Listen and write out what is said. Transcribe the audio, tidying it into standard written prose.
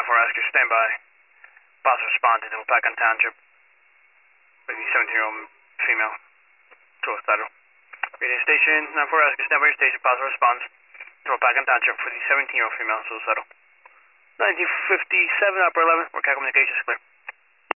Oscar, stand by. Boss responded to Pacan Township. The 17-year-old female. Suicidal. Radio station, 94 Oscar, stand by your station. Boss responds to Pacan Township for the 17-year-old female suicidal. 1957, upper 11, work communications clear.